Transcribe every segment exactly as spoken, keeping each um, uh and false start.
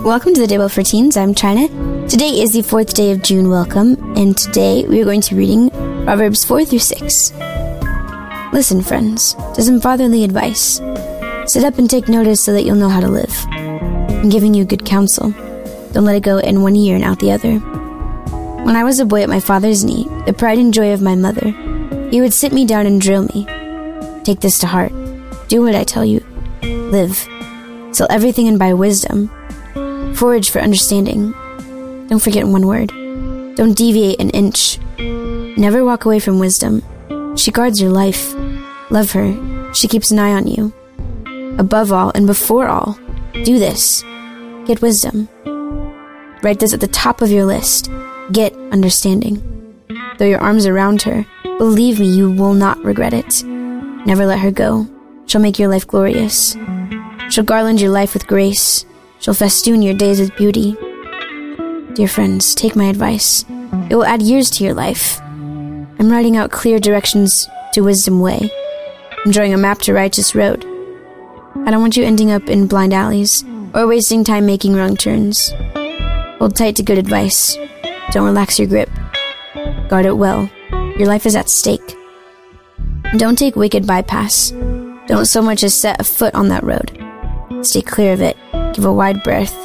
Welcome to the Day Well for Teens. I'm China. Today is the fourth day of June. Welcome. And today we are going to be reading Proverbs four through six. Listen, friends, to some fatherly advice. Sit up and take notice so that you'll know how to live. I'm giving you good counsel. Don't let it go in one ear and out the other. When I was a boy at my father's knee, the pride and joy of my mother, he would sit me down and drill me. Take this to heart. Do what I tell you. Live. Sell everything and buy wisdom. Forage for understanding. Don't forget one word. Don't deviate an inch. Never walk away from wisdom. She guards your life. Love her. She keeps an eye on you. Above all and before all, do this. Get wisdom. Write this at the top of your list. Get understanding. Throw your arms around her. Believe me, you will not regret it. Never let her go. She'll make your life glorious. She'll garland your life with grace. She'll festoon your days with beauty. Dear friends, take my advice. It will add years to your life. I'm writing out clear directions to wisdom way. I'm drawing a map to righteous road. I don't want you ending up in blind alleys or wasting time making wrong turns. Hold tight to good advice. Don't relax your grip. Guard it well. Your life is at stake. Don't take wicked bypass. Don't so much as set a foot on that road. Stay clear of it. Give a wide berth.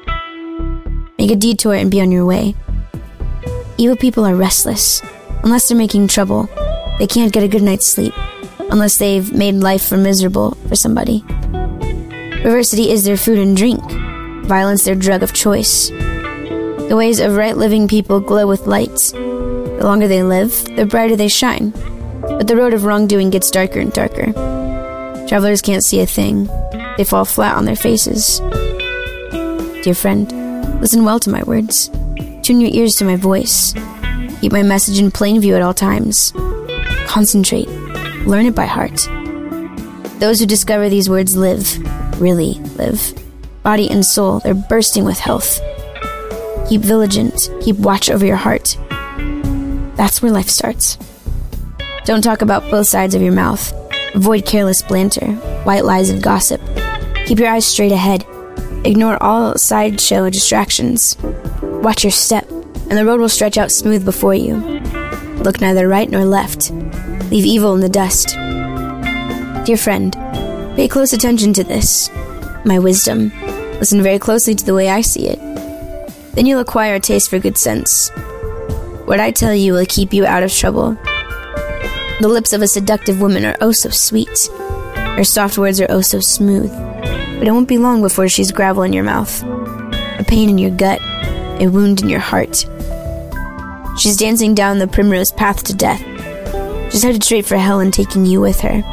Make a detour and be on your way. Evil people are restless. Unless they're making trouble, they can't get a good night's sleep. Unless they've made life for miserable for somebody. Perversity is their food and drink. Violence their drug of choice. The ways of right living people glow with light. The longer they live, the brighter they shine. But the road of wrongdoing gets darker and darker. Travelers can't see a thing. They fall flat on their faces. Dear friend, listen well to my words. Tune your ears to my voice. Keep my message in plain view at all times. Concentrate. Learn it by heart. Those who discover these words live, really live. Body and soul, they're bursting with health. Keep vigilant. Keep watch over your heart. That's where life starts. Don't talk about both sides of your mouth. Avoid careless banter, white lies and gossip. Keep your eyes straight ahead. Ignore all sideshow distractions. Watch your step, and the road will stretch out smooth before you. Look neither right nor left. Leave evil in the dust. Dear friend, pay close attention to this. My wisdom. Listen very closely to the way I see it. Then you'll acquire a taste for good sense. What I tell you will keep you out of trouble. The lips of a seductive woman are oh so sweet. Her soft words are oh so smooth. But it won't be long before she's gravel in your mouth. A pain in your gut. A wound in your heart. She's dancing down the primrose path to death. She's headed straight for hell and taking you with her.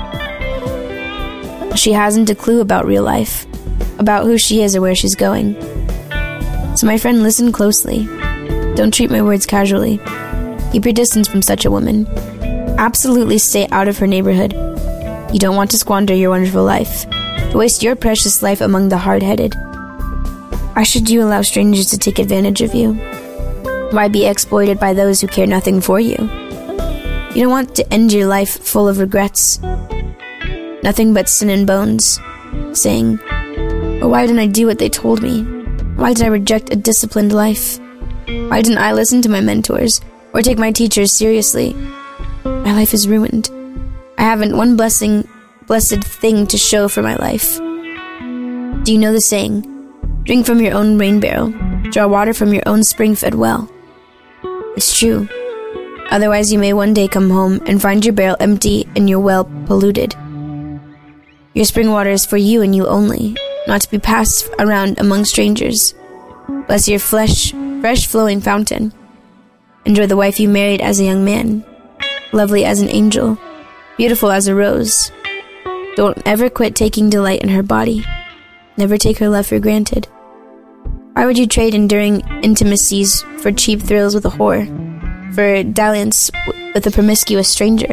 She hasn't a clue about real life. About who she is or where she's going. So my friend, listen closely. Don't treat my words casually. Keep your distance from such a woman. Absolutely stay out of her neighborhood. You don't want to squander your wonderful life, to waste your precious life among the hard-headed. Why should you allow strangers to take advantage of you? Why be exploited by those who care nothing for you? You don't want to end your life full of regrets. Nothing but sin and bones, saying, "Oh, why didn't I do what they told me? Why did I reject a disciplined life? Why didn't I listen to my mentors, or take my teachers seriously? My life is ruined. I haven't one blessing, blessed thing to show for my life." Do you know the saying? Drink from your own rain barrel. Draw water from your own spring-fed well. It's true. Otherwise, you may one day come home and find your barrel empty and your well polluted. Your spring water is for you and you only, not to be passed around among strangers. Bless your flesh, fresh flowing fountain. Enjoy the wife you married as a young man. Lovely as an angel, beautiful as a rose. Don't ever quit taking delight in her body. Never take her love for granted. Why would you trade enduring intimacies for cheap thrills with a whore? For dalliance with a promiscuous stranger?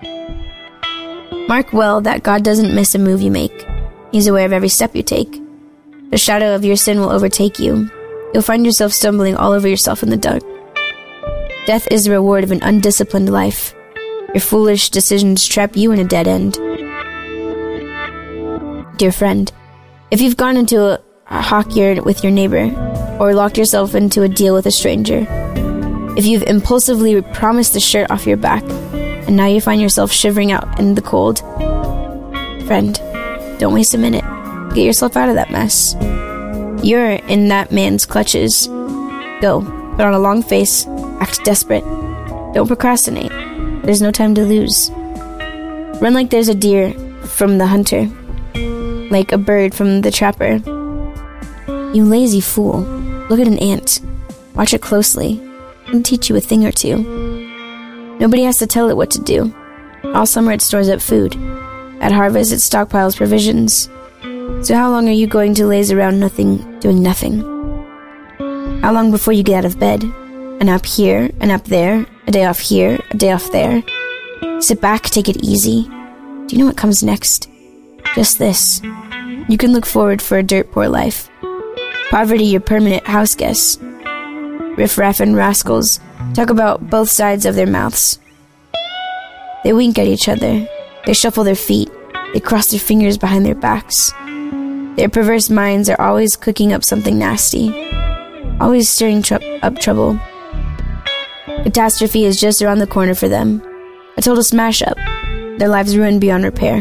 Mark well that God doesn't miss a move you make. He's aware of every step you take. The shadow of your sin will overtake you. You'll find yourself stumbling all over yourself in the dark. Death is the reward of an undisciplined life. Your foolish decisions trap you in a dead end. Dear friend, if you've gone into a hawkier with your neighbor, or locked yourself into a deal with a stranger. If you've impulsively promised the shirt off your back, and now you find yourself shivering out in the cold, friend, don't waste a minute. Get yourself out of that mess. You're in that man's clutches. Go, put on a long face, act desperate. Don't procrastinate. There's no time to lose. Run like there's a deer from the hunter, like a bird from the trapper. You lazy fool. Look at an ant. Watch it closely. It'll teach you a thing or two. Nobody has to tell it what to do. All summer it stores up food. At harvest it stockpiles provisions. So how long are you going to laze around nothing, doing nothing? How long before you get out of bed? A nap here, a nap there, a day off here, a day off there. Sit back, take it easy. Do you know what comes next? Just this. You can look forward for a dirt poor life. Poverty your permanent house guest. Riffraff and rascals talk about both sides of their mouths. They wink at each other. They shuffle their feet. They cross their fingers behind their backs. Their perverse minds are always cooking up something nasty. Always stirring tr- up trouble. Catastrophe is just around the corner for them. A total smash-up. Their lives ruined beyond repair.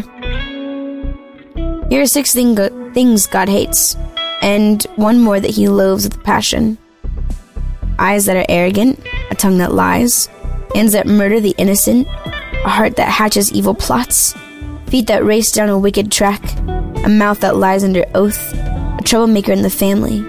Here are six thing go- things God hates, and one more that he loathes with passion. Eyes that are arrogant, a tongue that lies, hands that murder the innocent, a heart that hatches evil plots, feet that race down a wicked track, a mouth that lies under oath, a troublemaker in the family.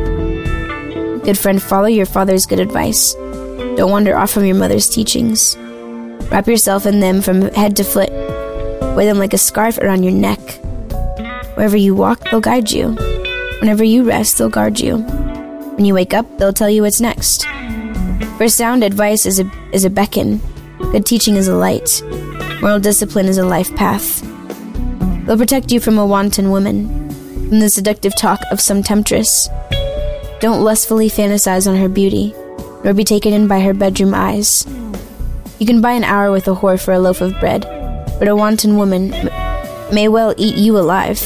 Good friend, follow your father's good advice. Don't wander off from your mother's teachings. Wrap yourself in them from head to foot. Wear them like a scarf around your neck. Wherever you walk, they'll guide you. Whenever you rest, they'll guard you. When you wake up, they'll tell you what's next. For sound advice is a, is a beacon. Good teaching is a light. Moral discipline is a life path. They'll protect you from a wanton woman, from the seductive talk of some temptress. Don't lustfully fantasize on her beauty, nor be taken in by her bedroom eyes. You can buy an hour with a whore for a loaf of bread, but a wanton woman m- may well eat you alive.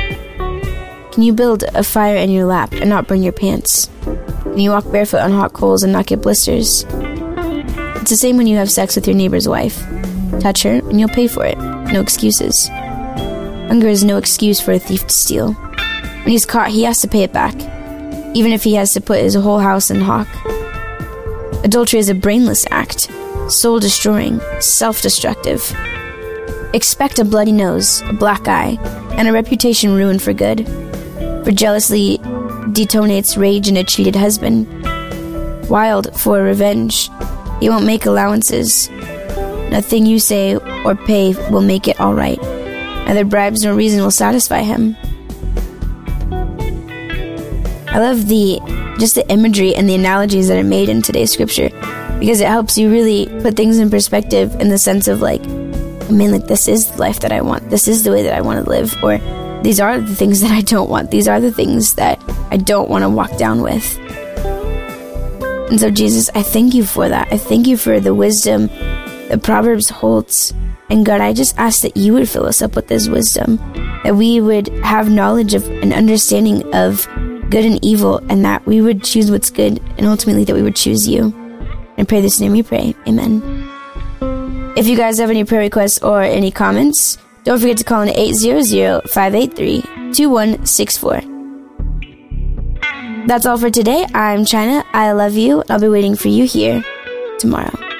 Can you build a fire in your lap and not burn your pants? Can you walk barefoot on hot coals and not get blisters? It's the same when you have sex with your neighbor's wife. Touch her, and you'll pay for it. No excuses. Hunger is no excuse for a thief to steal. When he's caught, he has to pay it back, even if he has to put his whole house in hock. Adultery is a brainless act, soul-destroying, self-destructive. Expect a bloody nose, a black eye, and a reputation ruined for good. For jealousy detonates rage in a cheated husband. Wild for revenge, he won't make allowances. Nothing you say or pay will make it all right. Neither bribes nor reason will satisfy him. I love the just the imagery and the analogies that are made in today's scripture, because it helps you really put things in perspective in the sense of like, I mean, like, this is the life that I want. This is the way that I want to live. Or these are the things that I don't want. These are the things that I don't want to walk down with. And so, Jesus, I thank you for that. I thank you for the wisdom that Proverbs holds. And God, I just ask that you would fill us up with this wisdom, that we would have knowledge of and understanding of good and evil, and that we would choose what's good, and ultimately that we would choose you. And pray this in your name we pray. Amen. If you guys have any prayer requests or any comments, don't forget to call in eight hundred, five eight three, two one six four. That's all for today. I'm China. I love you. I'll be waiting for you here tomorrow.